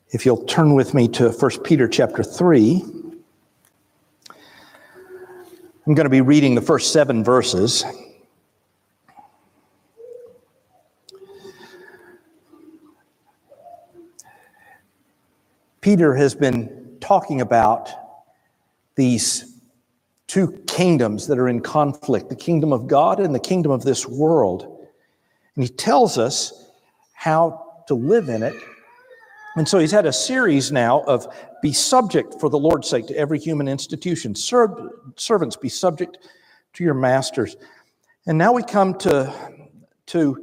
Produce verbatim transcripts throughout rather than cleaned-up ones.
If you'll turn with me to First Peter chapter three, I'm going to be reading the first seven verses. Peter has been talking about these two kingdoms that are in conflict, the kingdom of God and the kingdom of this world. And he tells us how to live in it. And so he's had a series now of be subject for the Lord's sake to every human institution. Serv- servants, be subject to your masters. And now we come to, to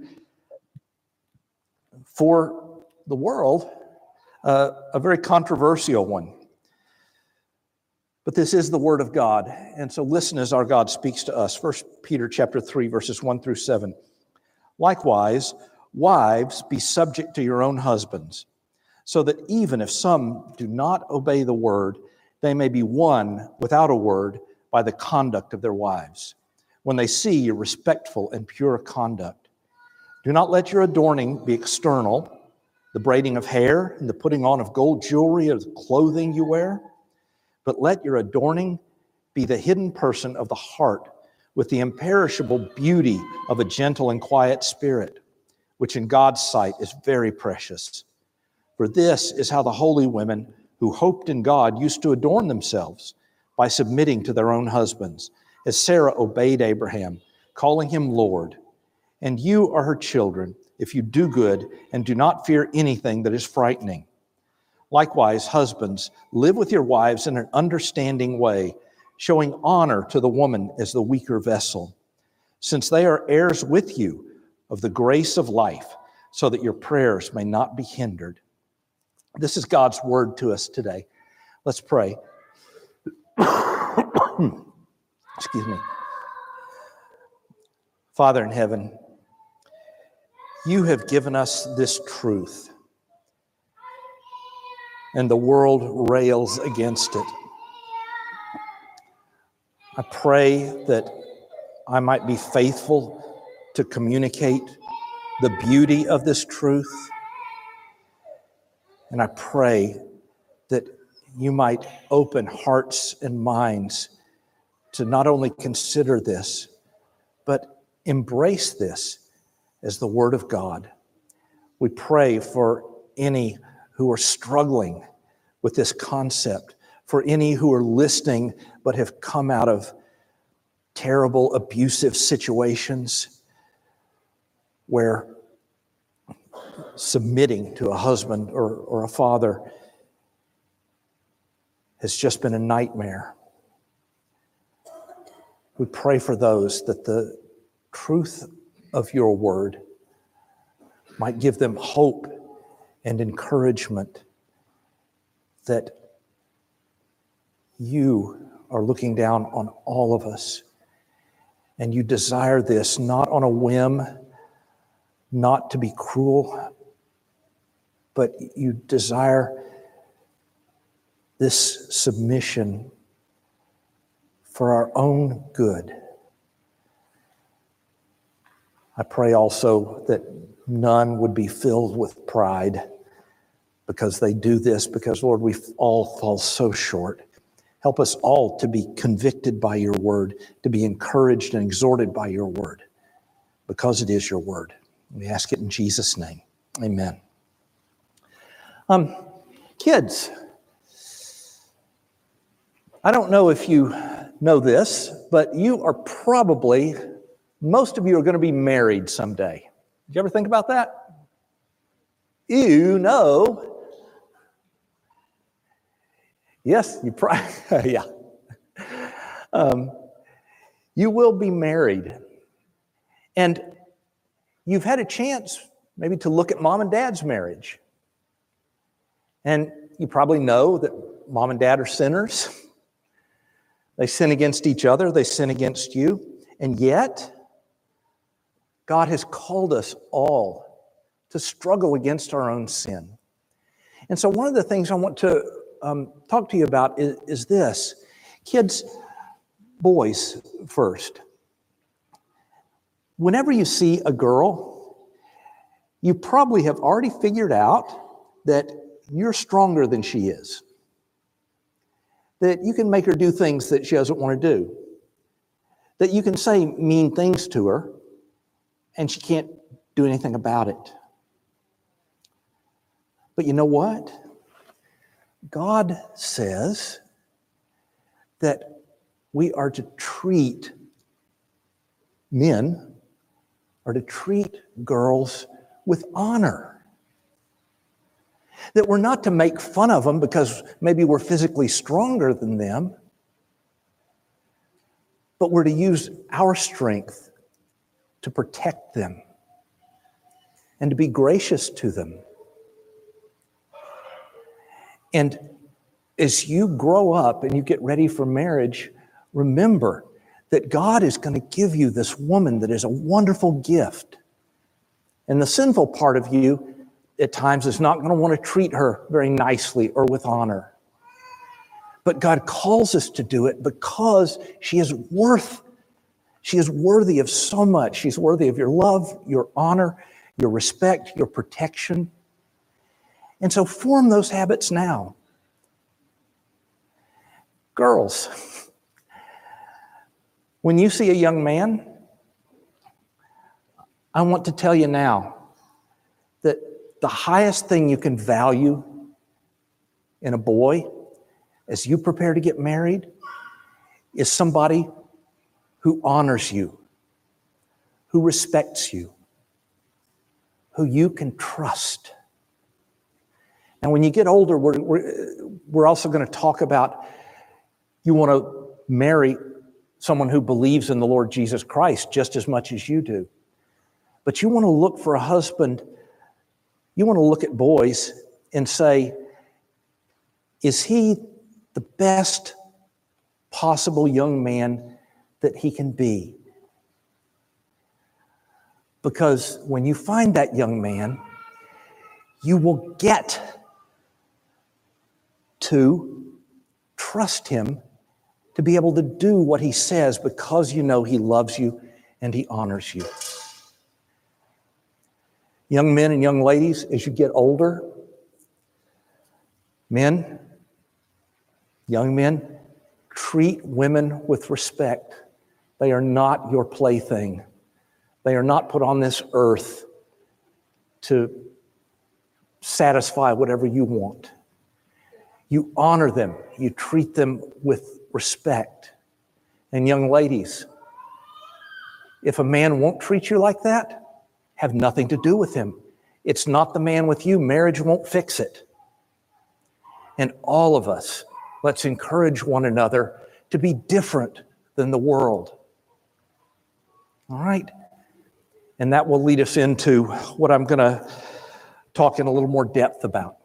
for the world, uh, a very controversial one. But this is the word of God. And so listen as our God speaks to us. First Peter chapter three, verses one through seven. Likewise, wives, be subject to your own husbands, so that even if some do not obey the word, they may be won without a word by the conduct of their wives, when they see your respectful and pure conduct. Do not let your adorning be external, the braiding of hair and the putting on of gold jewelry or the clothing you wear, but let your adorning be the hidden person of the heart, with the imperishable beauty of a gentle and quiet spirit, which in God's sight is very precious. For this is how the holy women who hoped in God used to adorn themselves, by submitting to their own husbands, as Sarah obeyed Abraham, calling him Lord. And you are her children, if you do good and do not fear anything that is frightening. Likewise, husbands, live with your wives in an understanding way, showing honor to the woman as the weaker vessel, since they are heirs with you of the grace of life, so that your prayers may not be hindered. This is God's word to us today. Let's pray. Excuse me. Father in heaven, you have given us this truth, and the world rails against it. I pray that I might be faithful to communicate the beauty of this truth. And I pray that you might open hearts and minds to not only consider this, but embrace this as the Word of God. We pray for any who are struggling with this concept, for any who are listening but have come out of terrible, abusive situations where submitting to a husband or, or a father has just been a nightmare. We pray for those that the truth of your word might give them hope and encouragement that you are looking down on all of us, and you desire this not on a whim, not to be cruel, but you desire this submission for our own good. I pray also that none would be filled with pride because they do this, because, Lord, we all fall so short. Help us all to be convicted by your word, to be encouraged and exhorted by your word, because it is your word. We ask it in Jesus' name. Amen. Um, kids, I don't know if you know this, but you are probably, most of you are going to be married someday. Did you ever think about that? You know. Yes, you probably, yeah. Um, you will be married. And you've had a chance maybe to look at mom and dad's marriage. And you probably know that mom and dad are sinners. They sin against each other. They sin against you. And yet, God has called us all to struggle against our own sin. And so one of the things I want to um, talk to you about is, is this. Kids, boys first. Whenever you see a girl, you probably have already figured out that you're stronger than she is. That you can make her do things that she doesn't want to do. That you can say mean things to her and she can't do anything about it. But you know what? God says that we are to treat men, are to treat girls with honor. That we're not to make fun of them because maybe we're physically stronger than them, but we're to use our strength to protect them and to be gracious to them. And as you grow up and you get ready for marriage, remember that God is going to give you this woman that is a wonderful gift. And the sinful part of you at times is not going to want to treat her very nicely or with honor. But God calls us to do it because she is worth, she is worthy of so much. She's worthy of your love, your honor, your respect, your protection. And so form those habits now. Girls, when you see a young man, I want to tell you now that the highest thing you can value in a boy as you prepare to get married is somebody who honors you, who respects you, who you can trust. And when you get older, we're, we're, we're also going to talk about you want to marry someone who believes in the Lord Jesus Christ just as much as you do. But you want to look for a husband, you want to look at boys and say, is he the best possible young man that he can be? Because when you find that young man, you will get to trust him to be able to do what he says because you know he loves you and he honors you. Young men and young ladies, as you get older, men, young men, treat women with respect. They are not your plaything. They are not put on this earth to satisfy whatever you want. You honor them. You treat them with respect. And young ladies, if a man won't treat you like that, have nothing to do with him. It's not the man with you. Marriage won't fix it. And all of us, let's encourage one another to be different than the world. All right? And that will lead us into what I'm going to talk in a little more depth about.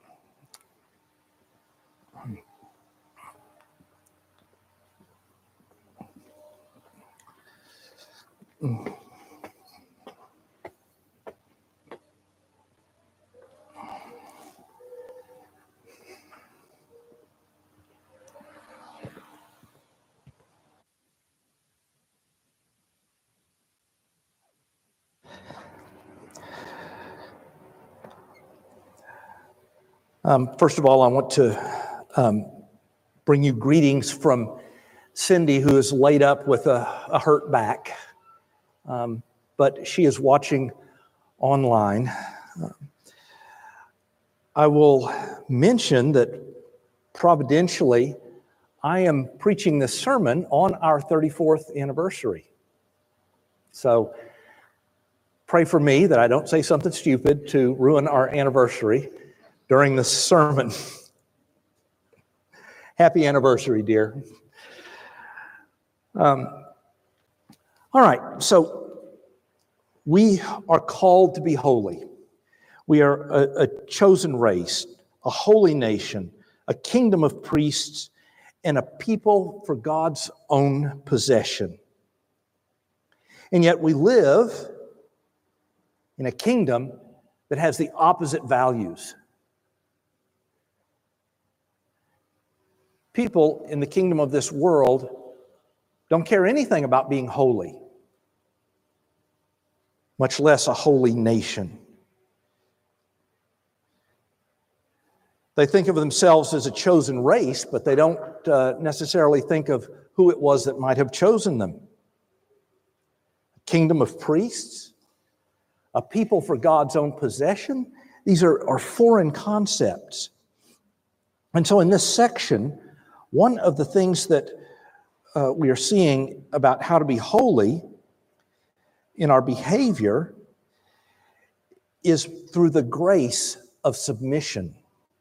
Um, first of all, I want to um, bring you greetings from Cindy, who is laid up with a, a hurt back. Um, but she is watching online. Uh, I will mention that providentially, I am preaching this sermon on our thirty-fourth anniversary. So pray for me that I don't say something stupid to ruin our anniversary during this sermon. Happy anniversary, dear. Um, all right, so we are called to be holy. We are a, a chosen race, a holy nation, a kingdom of priests, and a people for God's own possession. And yet we live in a kingdom that has the opposite values. People in the kingdom of this world don't care anything about being holy, much less a holy nation. They think of themselves as a chosen race, but they don't uh, necessarily think of who it was that might have chosen them. A kingdom of priests, a people for God's own possession. These are, are foreign concepts. And so in this section, one of the things that uh, we are seeing about how to be holy in our behavior is through the grace of submission.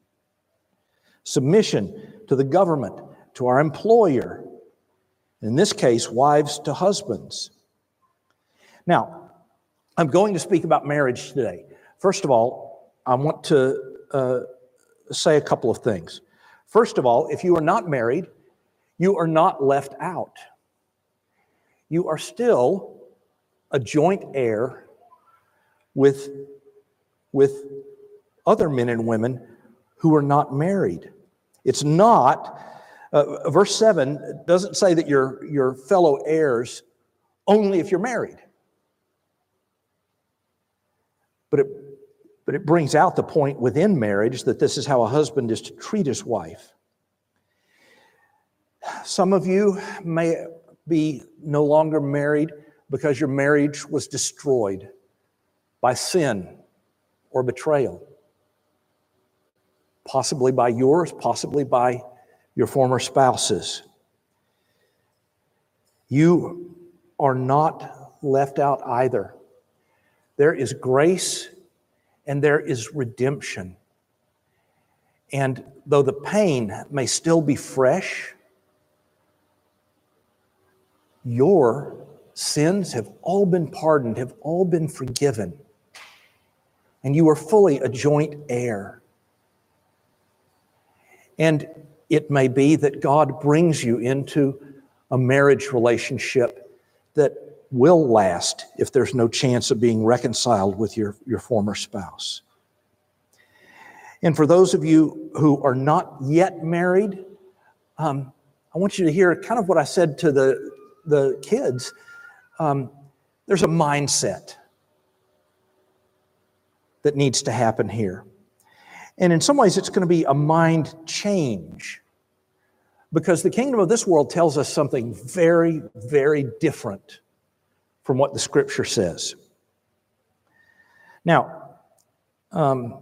Submission to the government, to our employer. In this case, wives to husbands. Now, I'm going to speak about marriage today. First of all, I want to uh, say a couple of things. First of all, if you are not married, you are not left out. You are still a joint heir with, with other men and women who are not married. It's not, uh, verse seven doesn't say that you're, you're fellow heirs only if you're married. But it, but it brings out the point within marriage that this is how a husband is to treat his wife. Some of you may be no longer married because your marriage was destroyed by sin or betrayal. Possibly by yours, possibly by your former spouses. You are not left out either. There is grace and there is redemption. And though the pain may still be fresh, your sins have all been pardoned, have all been forgiven. And you are fully a joint heir. And it may be that God brings you into a marriage relationship that will last if there's no chance of being reconciled with your, your former spouse. And for those of you who are not yet married, um, I want you to hear kind of what I said to the, the kids. Um, there's a mindset that needs to happen here. And in some ways, it's going to be a mind change, because the kingdom of this world tells us something very, very different from what the Scripture says. Now, um,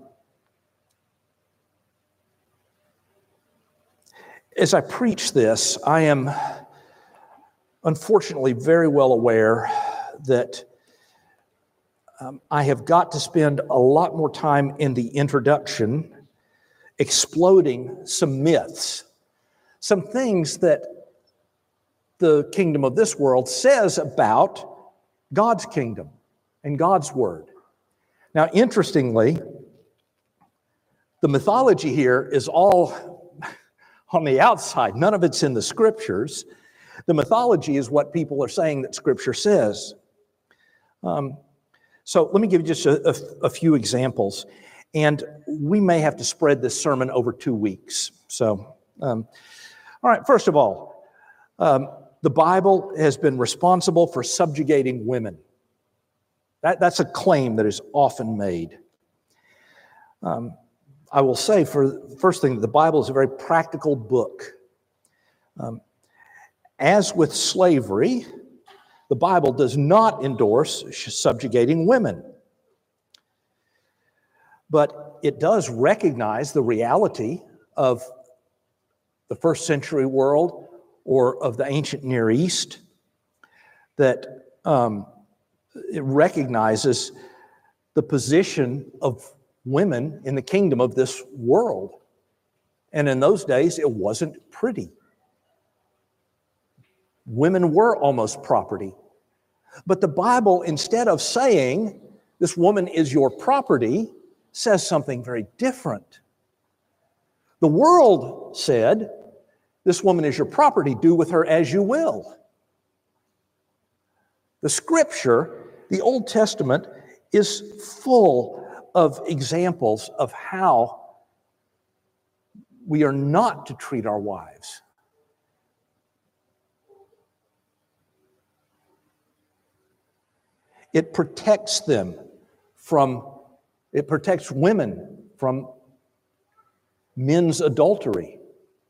as I preach this, I am unfortunately very well aware that Um, I have got to spend a lot more time in the introduction exploding some myths, some things that the kingdom of this world says about God's kingdom and God's word. Now, interestingly, the mythology here is all on the outside. None of it's in the Scriptures. The mythology is what people are saying that Scripture says. Um, So let me give you just a, a, a few examples, and we may have to spread this sermon over two weeks. So, um, all right, first of all, um, the Bible has been responsible for subjugating women. That, that's a claim that is often made. Um, I will say, for first thing, the Bible is a very practical book. Um, as with slavery, the Bible does not endorse subjugating women, but it does recognize the reality of the first century world or of the ancient Near East, that um, it recognizes the position of women in the kingdom of this world. And in those days, it wasn't pretty. Women were almost property. But the Bible, instead of saying, this woman is your property, says something very different. The world said, this woman is your property, do with her as you will. The Scripture, the Old Testament, is full of examples of how we are not to treat our wives. It protects them from, it protects women from men's adultery.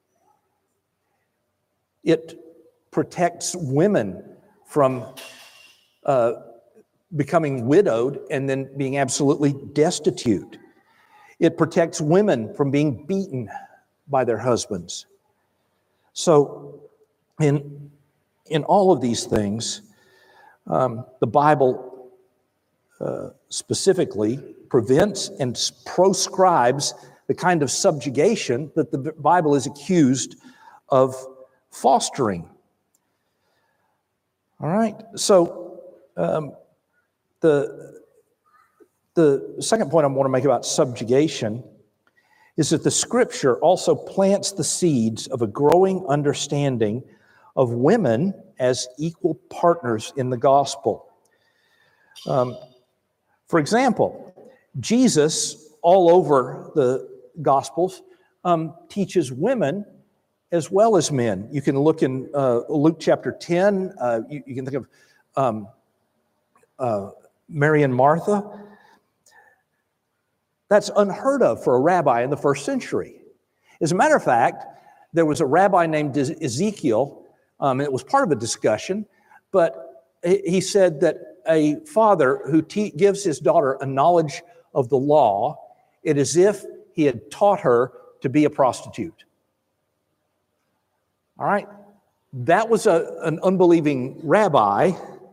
It protects women from uh, becoming widowed and then being absolutely destitute. It protects women from being beaten by their husbands. So in, in all of these things, um, the Bible uh, specifically prevents and proscribes the kind of subjugation that the Bible is accused of fostering. All right, so um, the, the second point I want to make about subjugation is that the Scripture also plants the seeds of a growing understanding of women as equal partners in the gospel. Um, for example, Jesus, all over the Gospels, um, teaches women as well as men. You can look in uh, Luke chapter ten. Uh, you, you can think of um, uh, Mary and Martha. That's unheard of for a rabbi in the first century. As a matter of fact, there was a rabbi named Ezekiel. Um, it was part of a discussion, but he said that a father who te- gives his daughter a knowledge of the law, it is as if he had taught her to be a prostitute. All right? That was a, an unbelieving rabbi,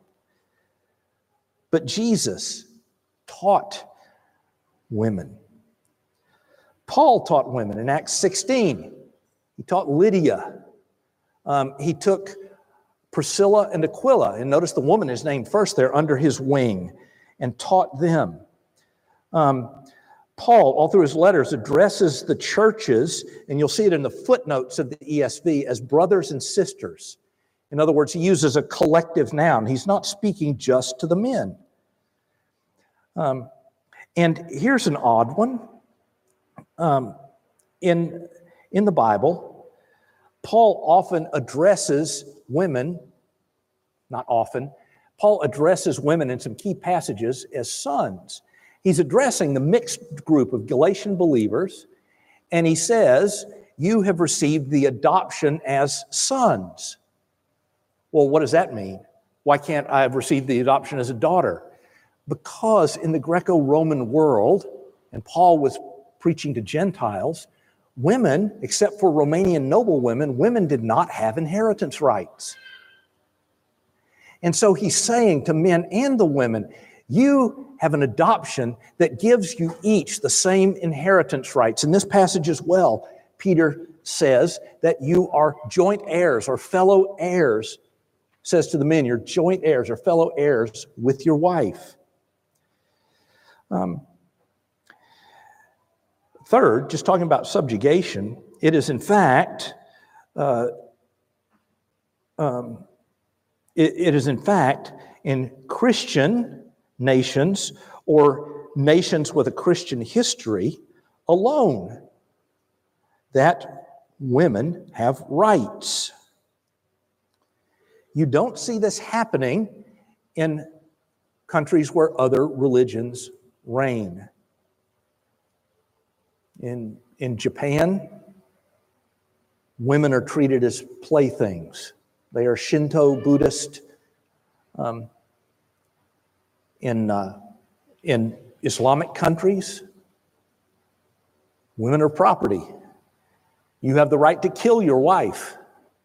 but Jesus taught women. Paul taught women in Acts sixteen. He taught Lydia. Um, he took Priscilla and Aquila, and notice the woman is named first there, under his wing, and taught them. Um, Paul, all through his letters, addresses the churches, and you'll see it in the footnotes of the E S V, as brothers and sisters. In other words, he uses a collective noun. He's not speaking just to the men. Um, and here's an odd one. Um, in, in the Bible, Paul often addresses women, not often, Paul addresses women in some key passages as sons. He's addressing the mixed group of Galatian believers, and he says, you have received the adoption as sons. Well, what does that mean? Why can't I have received the adoption as a daughter? Because in the Greco-Roman world, and Paul was preaching to Gentiles, women, except for Romanian noble women, women did not have inheritance rights. And so he's saying to men and the women, you have an adoption that gives you each the same inheritance rights. In this passage as well, Peter says that you are joint heirs or fellow heirs, says to the men, you're joint heirs or fellow heirs with your wife. Um, third, just talking about subjugation, it is in fact, uh, um, it, it is in fact in Christian nations or nations with a Christian history alone that women have rights. You don't see this happening in countries where other religions reign. In, in Japan, women are treated as playthings. They are Shinto Buddhist. Um, in, uh, in Islamic countries, women are property. You have the right to kill your wife.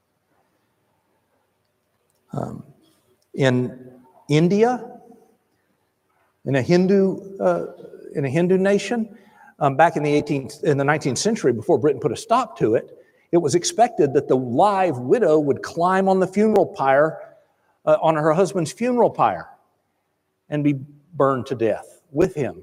Um, in India, in a Hindu uh, in a Hindu nation, um, back in the eighteenth in the nineteenth century, before Britain put a stop to it, it was expected that the live widow would climb on the funeral pyre, uh, on her husband's funeral pyre, and be burned to death with him.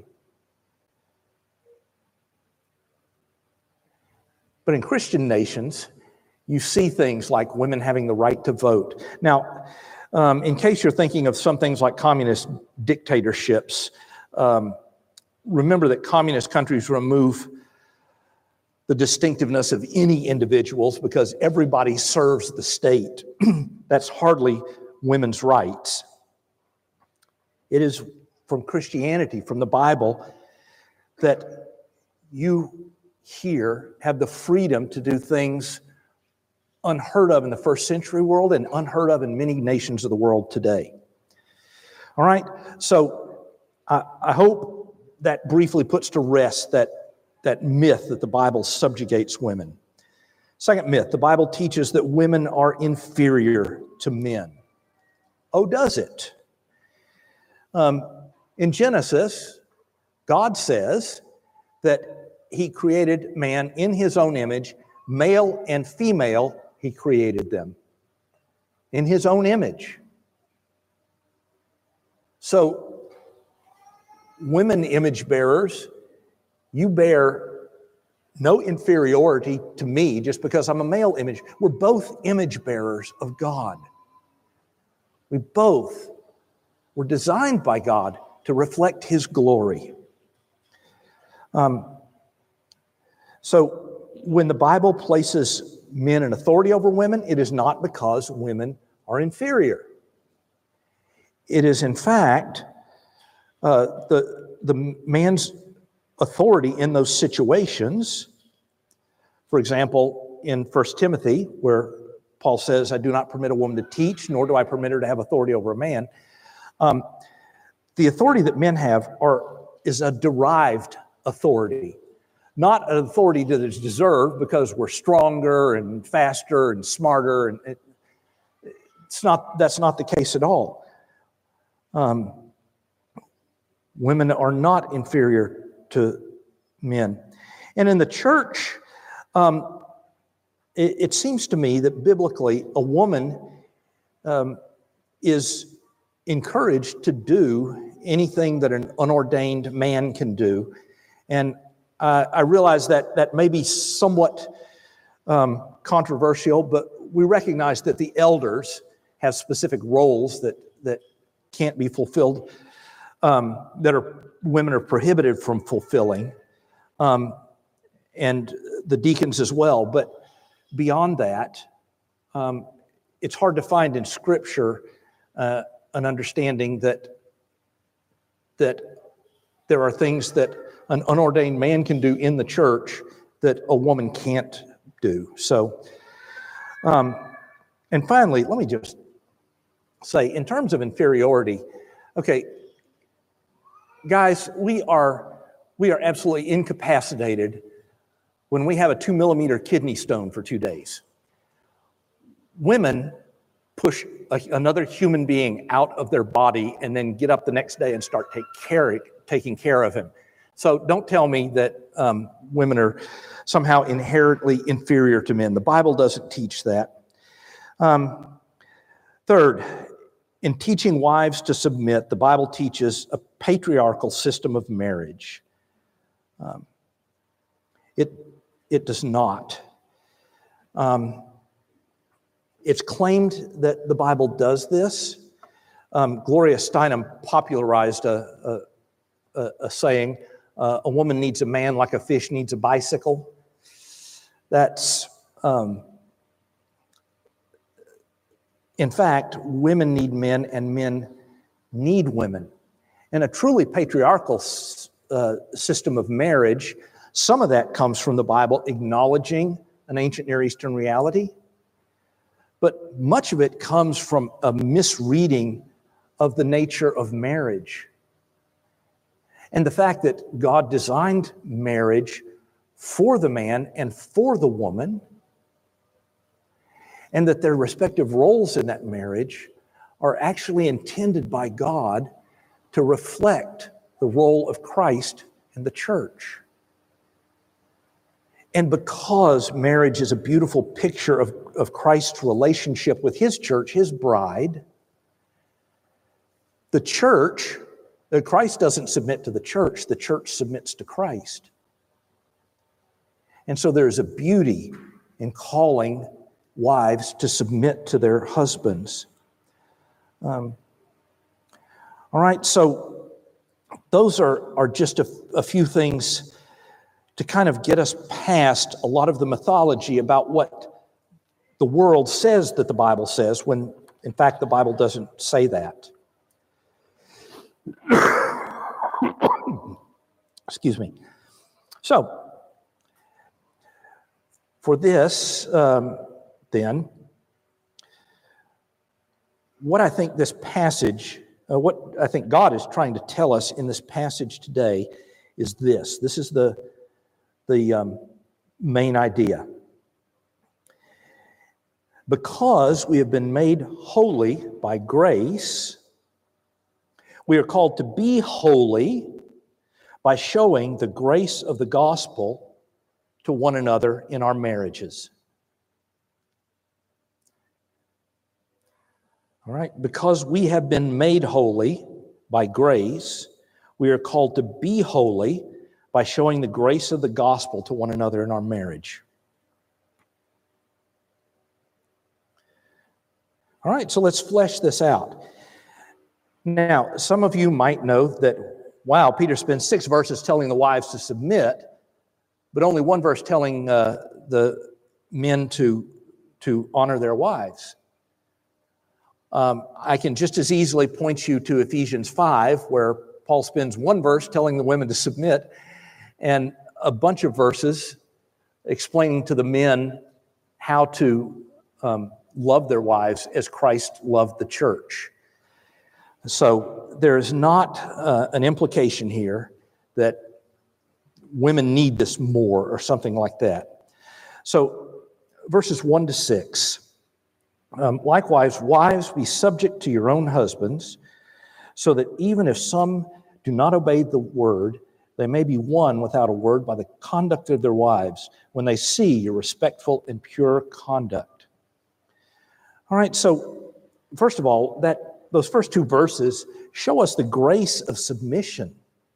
But in Christian nations, you see things like women having the right to vote. Now, um, in case you're thinking of some things like communist dictatorships, um, remember that communist countries remove the distinctiveness of any individuals because everybody serves the state. That's hardly women's rights. It is from Christianity, from the Bible, that you here have the freedom to do things unheard of in the first century world and unheard of in many nations of the world today. All right, so I, I hope that briefly puts to rest that, that myth that the Bible subjugates women. Second myth, the Bible teaches that women are inferior to men. Oh, does it? Um, in Genesis, God says that he created man in his own image, male and female, he created them in his own image. So, women image bearers, you bear no inferiority to me just because I'm a male image. We're both image bearers of God. We both were designed by God to reflect his glory. Um, so when the Bible places men in authority over women, it is not because women are inferior. It is, in fact, uh, the, the man's authority in those situations. For example, in First Timothy, where Paul says, I do not permit a woman to teach, nor do I permit her to have authority over a man. Um, the authority that men have are, is a derived authority, not an authority that is deserved because we're stronger and faster and smarter. And it, it's not, that's not the case at all. Um, women are not inferior to men. And in the church, um, it, it seems to me that biblically a woman um, is encouraged to do anything that an unordained man can do. And uh, I realize that that may be somewhat um, controversial, but we recognize that the elders have specific roles that, that can't be fulfilled, um, that are women are prohibited from fulfilling, um, and the deacons as well. But beyond that, um, it's hard to find in Scripture uh, an understanding that that there are things that an unordained man can do in the church that a woman can't do. So, um, and finally, let me just say, in terms of inferiority, okay, guys, we are we are absolutely incapacitated when we have a two millimeter kidney stone for two days. Women push a, another human being out of their body and then get up the next day and start take care, taking care of him. So don't tell me that um, women are somehow inherently inferior to men. The Bible doesn't teach that. Um, third, in teaching wives to submit, the Bible teaches a patriarchal system of marriage. Um, it, it does not. Um, it's claimed that the Bible does this. Um, Gloria Steinem popularized a, a, a, a saying, uh, a woman needs a man like a fish needs a bicycle. That's, um, in fact, women need men and men need women. And a truly patriarchal uh, system of marriage, some of that comes from the Bible acknowledging an ancient Near Eastern reality, but much of it comes from a misreading of the nature of marriage and the fact that God designed marriage for the man and for the woman, and that their respective roles in that marriage are actually intended by God to reflect the role of Christ in the church. And because marriage is a beautiful picture of, of Christ's relationship with his church, his bride, the church, Christ doesn't submit to the church, the church submits to Christ. And so there's a beauty in calling wives to submit to their husbands. Um, all right, so those are, are just a, a few things to kind of get us past a lot of the mythology about what the world says that the Bible says, when in fact the Bible doesn't say that. Excuse me. So, For this, um, then, what I think this passage, uh, what I think God is trying to tell us in this passage today is this. This is the, the um, main idea. Because we have been made holy by grace, we are called to be holy by showing the grace of the gospel to one another in our marriages. All right, because we have been made holy by grace, we are called to be holy by showing the grace of the gospel to one another in our marriage. All right, so let's flesh this out. Now, some of you might know that, wow, Peter spends six verses telling the wives to submit, but only one verse telling uh, the men to, to honor their wives. Um, I can just as easily point you to Ephesians five, where Paul spends one verse telling the women to submit and a bunch of verses explaining to the men how to um, love their wives as Christ loved the church. So there is not uh, an implication here that women need this more or something like that. So verses one to six. Um, Likewise, wives, be subject to your own husbands, so that even if some do not obey the word, they may be won without a word by the conduct of their wives when they see your respectful and pure conduct. All right, so first of all, that those first two verses show us the grace of submission.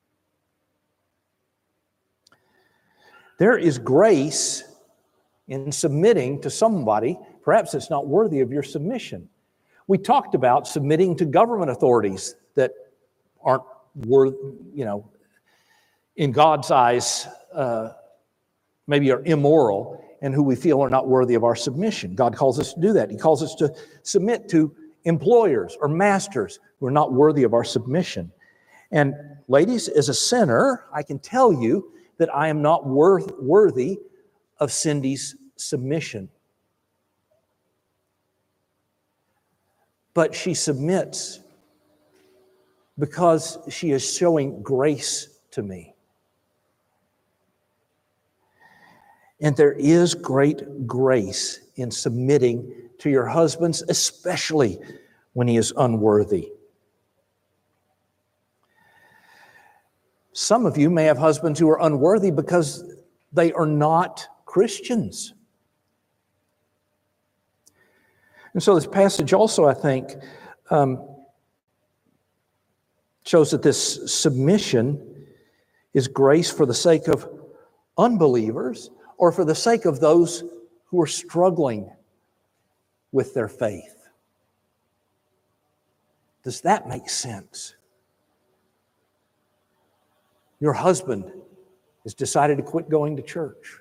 There is grace in submitting to somebody, perhaps it's not worthy of your submission. We talked about submitting to government authorities that aren't worth, you know, in God's eyes, uh, maybe are immoral and who we feel are not worthy of our submission. God calls us to do that. He calls us to submit to employers or masters who are not worthy of our submission. And ladies, as a sinner, I can tell you that I am not worth, worthy of Cindy's submission. But she submits because she is showing grace to me. And there is great grace in submitting to your husbands, especially when he is unworthy. Some of you may have husbands who are unworthy because they are not Christians. And so this passage also, I think, um, shows that this submission is grace for the sake of unbelievers or for the sake of those who are struggling with their faith. Does that make sense? Your husband has decided to quit going to church.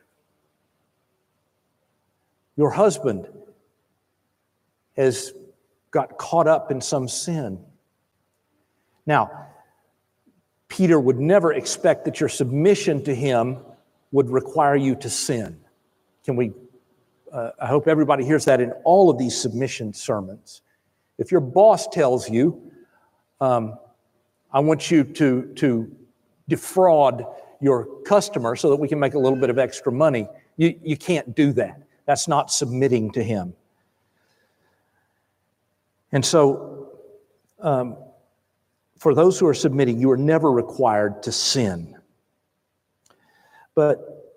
Your husband has got caught up in some sin. Now, Peter would never expect that your submission to him would require you to sin. Can we, uh, I hope everybody hears that in all of these submission sermons. If your boss tells you, um, I want you to, to defraud your customer so that we can make a little bit of extra money, you, you can't do that. That's not submitting to him. And so, um, for those who are submitting, you are never required to sin. But,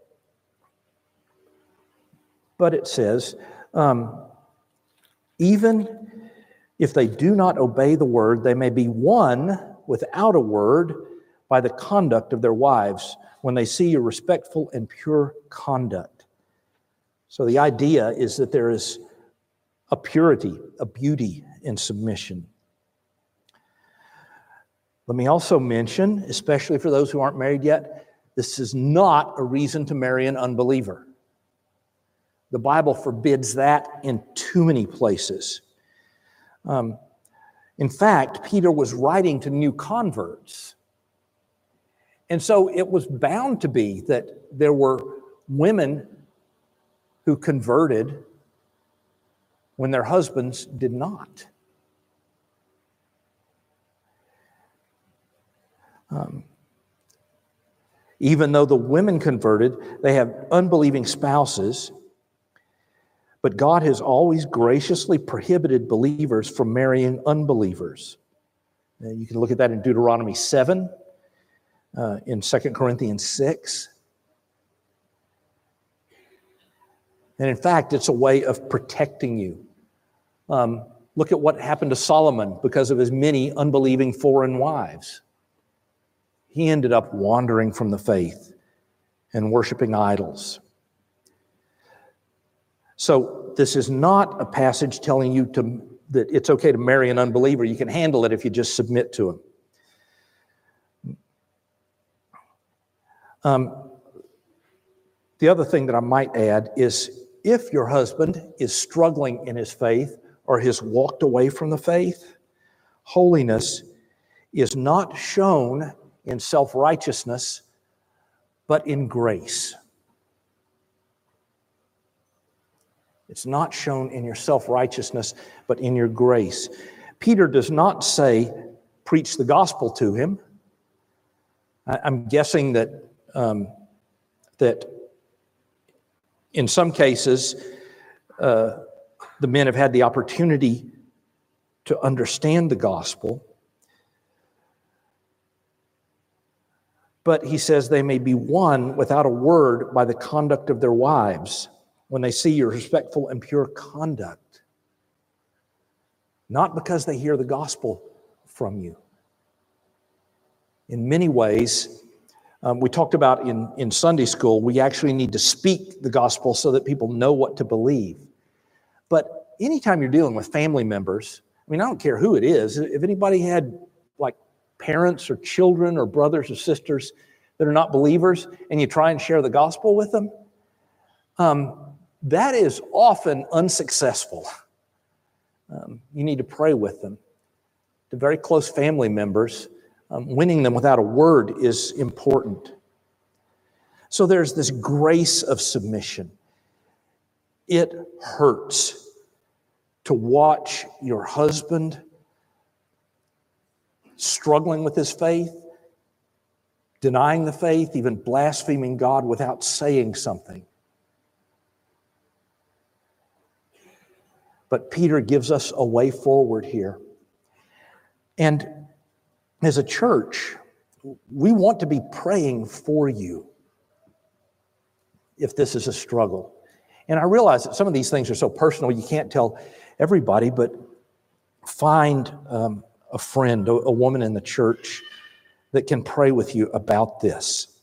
but it says, um, even if they do not obey the word, they may be won without a word by the conduct of their wives when they see your respectful and pure conduct. So the idea is that there is a purity, a beauty in submission. Let me also mention, especially for those who aren't married yet, this is not a reason to marry an unbeliever. The Bible forbids that in too many places. Um, in fact, Peter was writing to new converts. And so it was bound to be that there were women who converted when their husbands did not. Um, even though the women converted, they have unbelieving spouses, but God has always graciously prohibited believers from marrying unbelievers. And you can look at that in Deuteronomy seven, uh, in Second Corinthians six. And in fact, it's a way of protecting you. Um, look at what happened to Solomon because of his many unbelieving foreign wives. He ended up wandering from the faith and worshiping idols. So this is not a passage telling you to, that it's okay to marry an unbeliever. You can handle it if you just submit to him. Um, the other thing that I might add is if your husband is struggling in his faith or has walked away from the faith, holiness is not shown in self-righteousness, but in grace. It's not shown in your self-righteousness, but in your grace. Peter does not say, preach the gospel to him. I'm guessing that, um, that in some cases, uh, the men have had the opportunity to understand the gospel. But he says they may be won without a word by the conduct of their wives when they see your respectful and pure conduct. Not because they hear the gospel from you. In many ways, um, we talked about in, in Sunday school, we actually need to speak the gospel so that people know what to believe. But anytime you're dealing with family members, I mean, I don't care who it is. If anybody had like parents or children or brothers or sisters that are not believers and you try and share the gospel with them, um, that is often unsuccessful. Um, you need to pray with them. The very close family members, um, winning them without a word is important. So there's this grace of submission. It hurts to watch your husband struggling with his faith, denying the faith, even blaspheming God without saying something. But Peter gives us a way forward here. And as a church, we want to be praying for you if this is a struggle. And I realize that some of these things are so personal, you can't tell everybody, but find um, a friend, a, a woman in the church that can pray with you about this.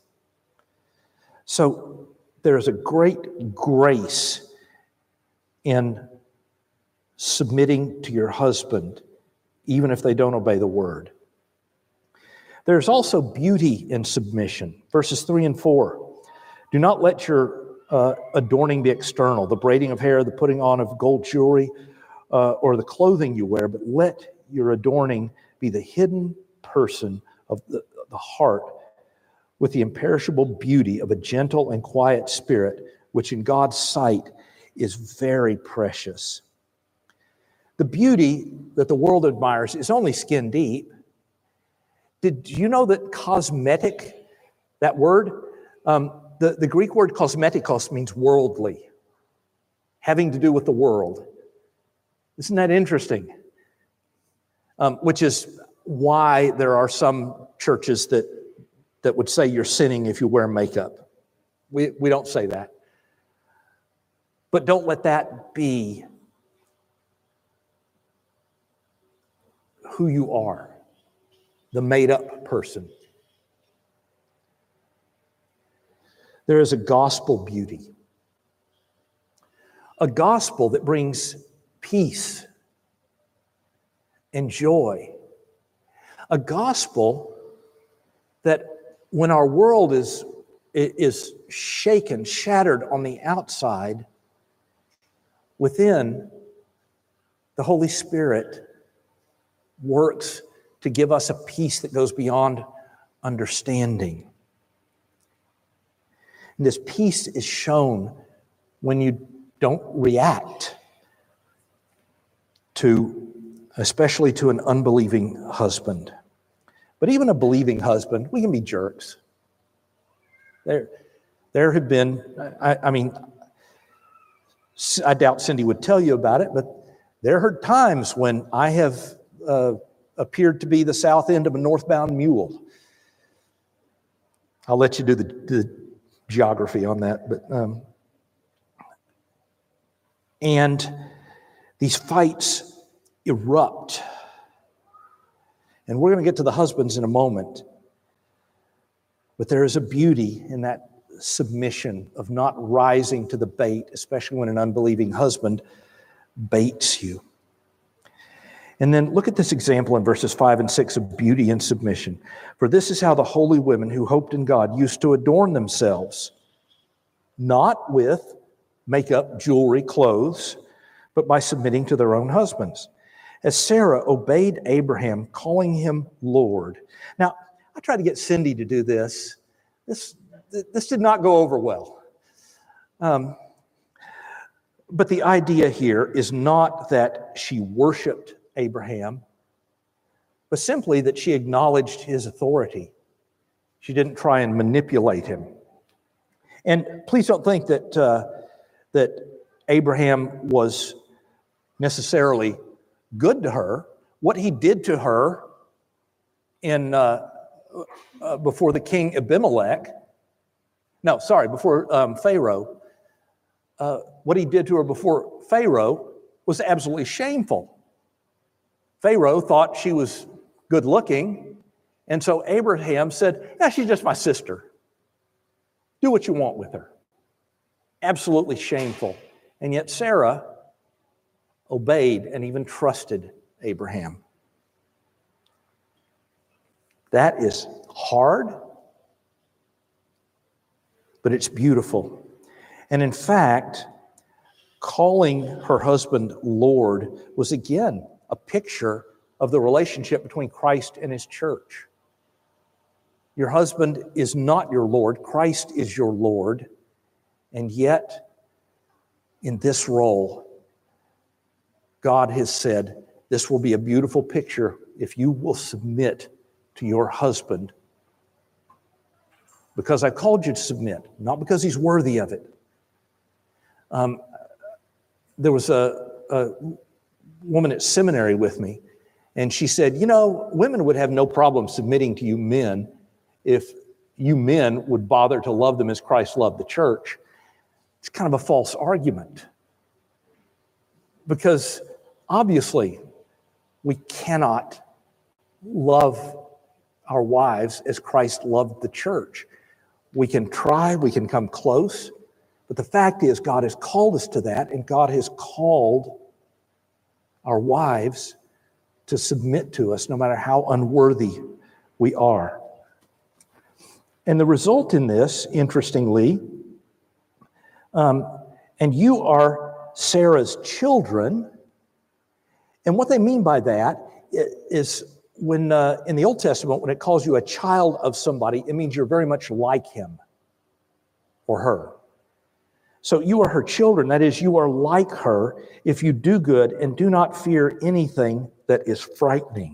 So there's a great grace in submitting to your husband, even if they don't obey the word. There's also beauty in submission. Verses three and four. Do not let your uh, adorning be external, the braiding of hair, the putting on of gold jewelry, uh, or the clothing you wear, but let your adorning be the hidden person of the, the heart with the imperishable beauty of a gentle and quiet spirit, which in God's sight is very precious. The beauty that the world admires is only skin deep. Did you know that cosmetic, that word, um, the, the Greek word cosmetikos means worldly, having to do with the world. Isn't that interesting? Um, which is why there are some churches that, that would say you're sinning if you wear makeup. We, we don't say that. But don't let that be who you are, the made-up person. There is a gospel beauty, a gospel that brings peace and joy, a gospel that when our world is, is shaken, shattered on the outside, within, the Holy Spirit works to give us a peace that goes beyond understanding. And this peace is shown when you Don't react to, especially to an unbelieving husband. But even a believing husband, we can be jerks. There, there have been, I, I mean, I doubt Cindy would tell you about it, but there are times when I have uh, appeared to be the south end of a northbound mule. I'll let you do the, the geography on that. But um, and these fights erupt. And we're going to get to the husbands in a moment. But there is a beauty in that submission of not rising to the bait, especially when an unbelieving husband baits you. And then look at this example in verses five and six of beauty and submission. For this is how the holy women who hoped in God used to adorn themselves, not with makeup, jewelry, clothes, but by submitting to their own husbands. As Sarah obeyed Abraham, calling him Lord. Now, I tried to get Cindy to do this. This, this did not go over well. Um, but the idea here is not that she worshiped Abraham, but simply that she acknowledged his authority. She didn't try and manipulate him. And please don't think that uh, that Abraham was necessarily good to her. What he did to her in uh, uh, before the king Abimelech, no, sorry, before um, Pharaoh, uh, what he did to her before Pharaoh was absolutely shameful. Pharaoh thought she was good looking, and so Abraham said, yeah, she's just my sister. Do what you want with her. Absolutely shameful. And yet Sarah obeyed and even trusted Abraham. That is hard, but it's beautiful. And in fact, calling her husband Lord was again a picture of the relationship between Christ and his church. Your husband is not your Lord. Christ is your Lord. And yet, in this role, God has said, this will be a beautiful picture if you will submit to your husband. Because I've called you to submit, not because he's worthy of it. Um, there was a, a woman at seminary with me, and she said, you know, women would have no problem submitting to you men if you men would bother to love them as Christ loved the church. It's kind of a false argument. Because obviously, we cannot love our wives as Christ loved the church. We can try, we can come close, but the fact is God has called us to that, and God has called our wives to submit to us no matter how unworthy we are. And the result in this, interestingly, um, and you are Sarah's children. And what they mean by that is when uh, in the Old Testament, when it calls you a child of somebody, it means you're very much like him or her. So you are her children. That is, you are like her if you do good and do not fear anything that is frightening.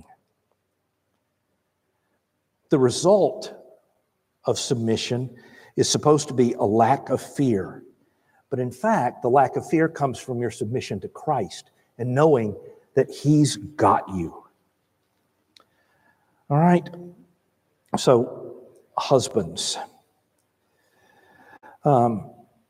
The result of submission is supposed to be a lack of fear. But in fact, the lack of fear comes from your submission to Christ and knowing that he's got you. All right. So, husbands. Um,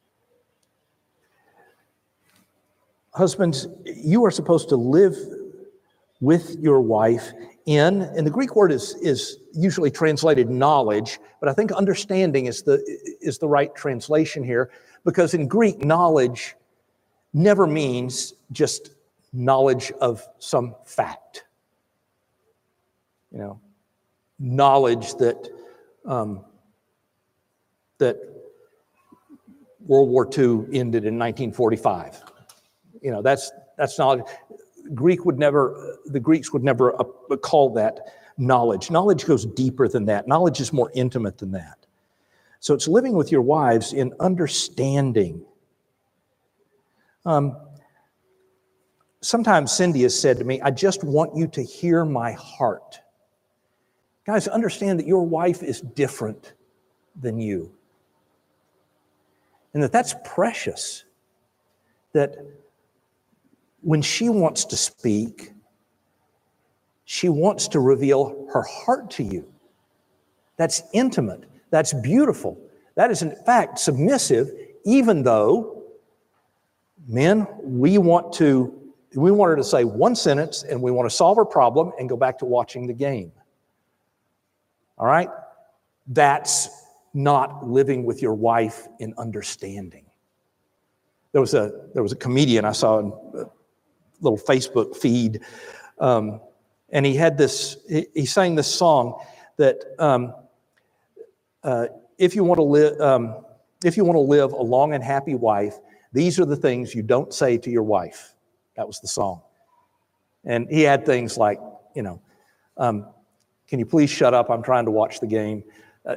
husbands, you are supposed to live with your wife in, and the Greek word is, is usually translated knowledge, but I think understanding is the, is the right translation here, because in Greek, knowledge never means just knowledge of some fact. You know, knowledge that um, that World War Two ended in nineteen forty-five. You know, that's that's knowledge. Greek would never, the Greeks would never uh, call that knowledge. Knowledge goes deeper than that. Knowledge is more intimate than that. So it's living with your wives in understanding Um, sometimes Cindy has said to me, I just want you to hear my heart. Guys, understand that your wife is different than you. And that that's precious. That when she wants to speak, she wants to reveal her heart to you. That's intimate. That's beautiful. That is, in fact, submissive, even though, men, we want to, we want her to say one sentence and we want to solve her problem and go back to watching the game. All right? That's not living with your wife in understanding. There was a, there was a comedian I saw in a little Facebook feed, um, and he had this, he, he sang this song that um, uh, if you want to live, um, if you want to live a long and happy wife, these are the things you don't say to your wife. That was the song. And he had things like, you know, um, can you please shut up? I'm trying to watch the game. Uh,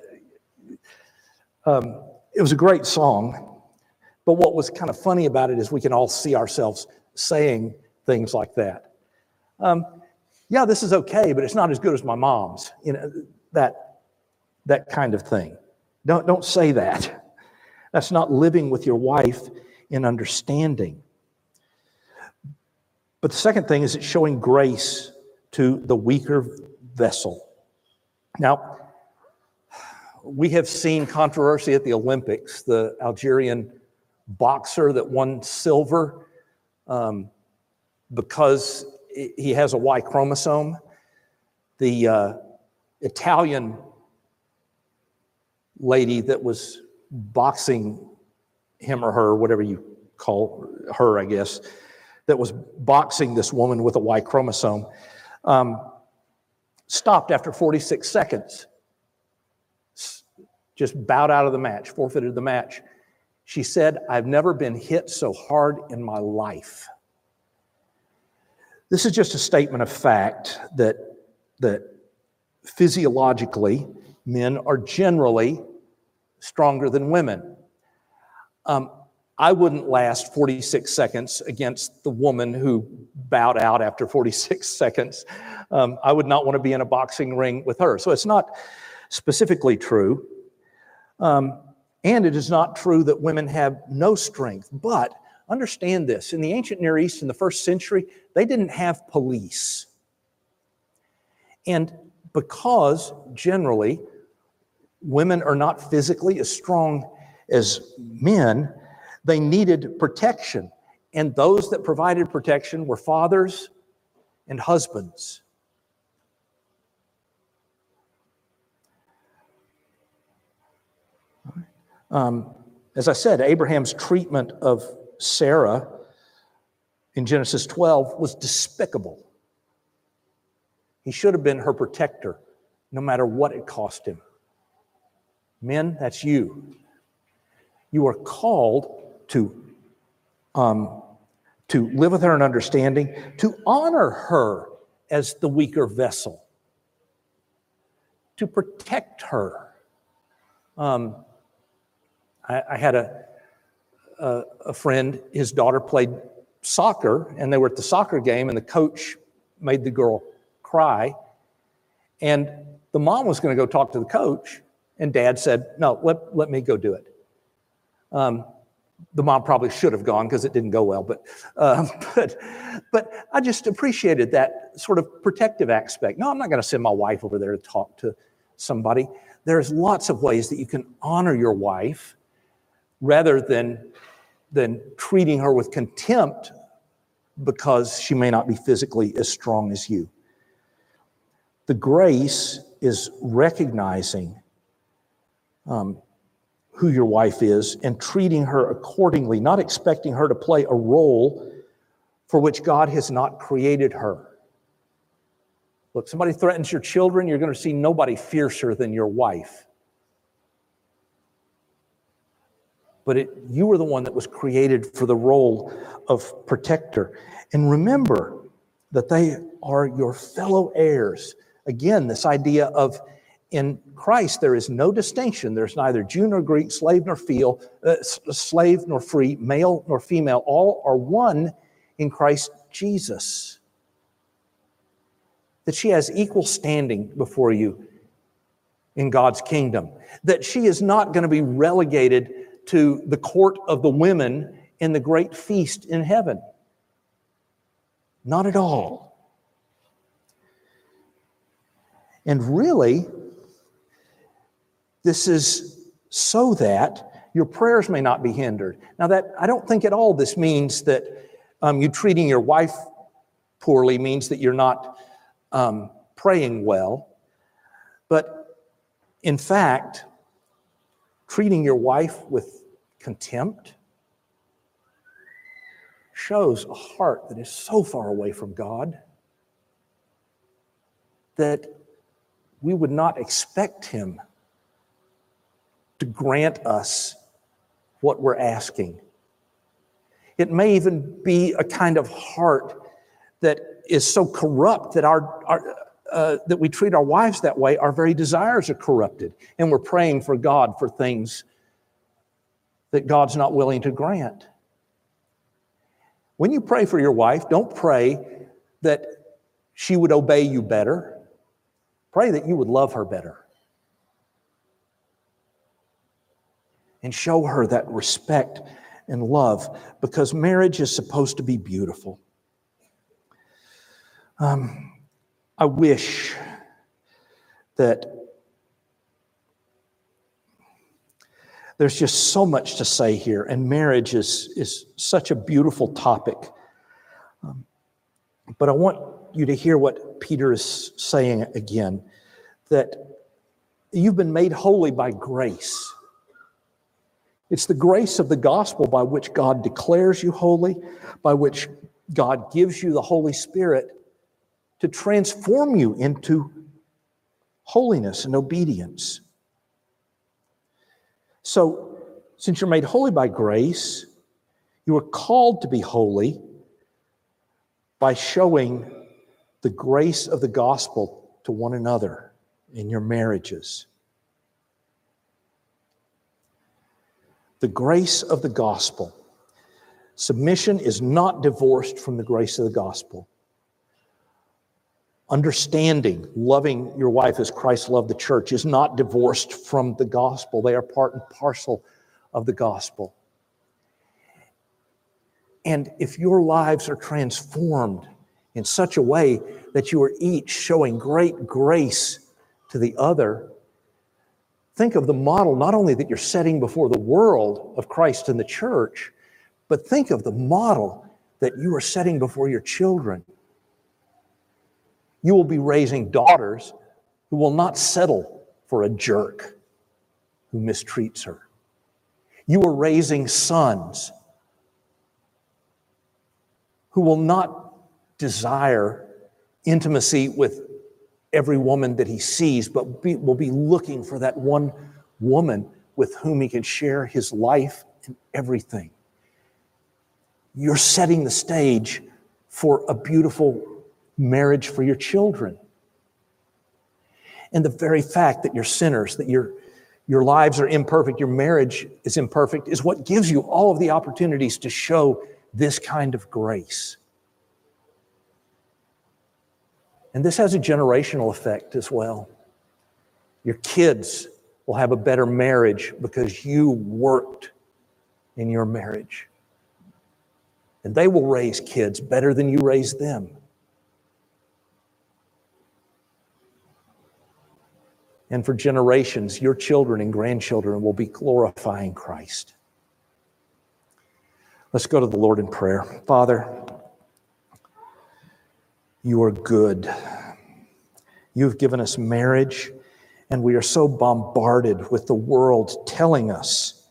um, it was a great song, but what was kind of funny about it is we can all see ourselves saying things like that. Um, yeah, this is okay, but it's not as good as my mom's. You know, that that kind of thing. Don't don't say that. That's not living with your wife in understanding. But the second thing is it's showing grace to the weaker vessel. Now, we have seen controversy at the Olympics. The Algerian boxer that won silver um, because he has a Y chromosome. The uh, Italian lady that was boxing him or her, whatever you call her, I guess, that was boxing this woman with a Y chromosome, um, stopped after forty-six seconds. Just bowed out of the match, forfeited the match. She said, I've never been hit so hard in my life. This is just a statement of fact that, that physiologically, men are generally stronger than women. Um, I wouldn't last forty-six seconds against the woman who bowed out after forty-six seconds. Um, I would not want to be in a boxing ring with her. So it's not specifically true. Um, and it is not true that women have no strength. But understand this, in the ancient Near East in the first century, they didn't have police. And because generally women are not physically as strong as men, they needed protection. And those that provided protection were fathers and husbands. Um, as I said, Abraham's treatment of Sarah in Genesis twelve was despicable. He should have been her protector, no matter what it cost him. Men, that's you. You are called to, um, to live with her in understanding, to honor her as the weaker vessel, to protect her. Um, I, I had a, a, a friend, his daughter played soccer, and they were at the soccer game, and the coach made the girl cry. And the mom was going to go talk to the coach, and dad said, no, let, let me go do it. Um, the mom probably should have gone because it didn't go well, but, uh, but, but I just appreciated that sort of protective aspect. No, I'm not going to send my wife over there to talk to somebody. There's lots of ways that you can honor your wife rather than, than treating her with contempt because she may not be physically as strong as you. The grace is recognizing um, who your wife is and treating her accordingly, not expecting her to play a role for which God has not created her. Look, somebody threatens your children, you're going to see nobody fiercer than your wife. But it, you were the one that was created for the role of protector. And remember that they are your fellow heirs. Again, this idea of in Christ, there is no distinction. There's neither Jew nor Greek, slave nor feel, uh, slave nor free, male nor female. All are one in Christ Jesus. That she has equal standing before you in God's kingdom. That she is not going to be relegated to the court of the women in the great feast in heaven. Not at all. And really, this is so that your prayers may not be hindered. Now, that I don't think at all this means that um, you treating your wife poorly means that you're not um, praying well. But in fact, treating your wife with contempt shows a heart that is so far away from God that we would not expect Him to grant us what we're asking. It may even be a kind of heart that is so corrupt that our, our uh, that we treat our wives that way. Our very desires are corrupted, and we're praying for God for things that God's not willing to grant. When you pray for your wife, don't pray that she would obey you better. Pray that you would love her better. And show her that respect and love, because marriage is supposed to be beautiful. Um, I wish that there's just so much to say here, and marriage is, is such a beautiful topic. Um, but I want you to hear what Peter is saying again, that you've been made holy by grace. It's the grace of the gospel by which God declares you holy, by which God gives you the Holy Spirit to transform you into holiness and obedience. So, since you're made holy by grace, you are called to be holy by showing the grace of the gospel to one another in your marriages. The grace of the gospel. Submission is not divorced from the grace of the gospel. Understanding, loving your wife as Christ loved the church is not divorced from the gospel. They are part and parcel of the gospel. And if your lives are transformed in such a way that you are each showing great grace to the other, think of the model not only that you're setting before the world of Christ and the church, but think of the model that you are setting before your children. You will be raising daughters who will not settle for a jerk who mistreats her. You are raising sons who will not desire intimacy with every woman that he sees, but be, will be looking for that one woman with whom he can share his life and everything. You're setting the stage for a beautiful marriage for your children. And the very fact that you're sinners, that your, your lives are imperfect, your marriage is imperfect, is what gives you all of the opportunities to show this kind of grace. And this has a generational effect as well. Your kids will have a better marriage because you worked in your marriage. And they will raise kids better than you raised them. And for generations, your children and grandchildren will be glorifying Christ. Let's go to the Lord in prayer. Father, you are good. You've given us marriage, and we are so bombarded with the world telling us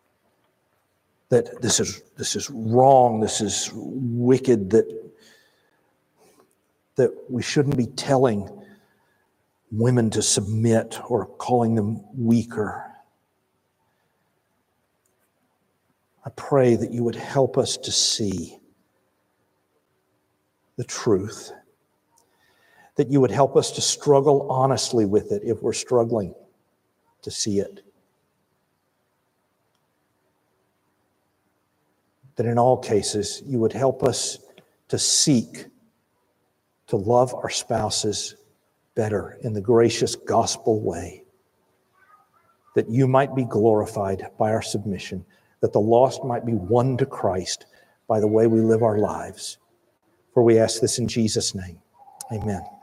that this is this is wrong, this is wicked, that, that we shouldn't be telling women to submit or calling them weaker. I pray that you would help us to see the truth, that you would help us to struggle honestly with it if we're struggling to see it. That in all cases, you would help us to seek to love our spouses better in the gracious gospel way. That you might be glorified by our submission, that the lost might be won to Christ by the way we live our lives. For we ask this in Jesus' name. Amen.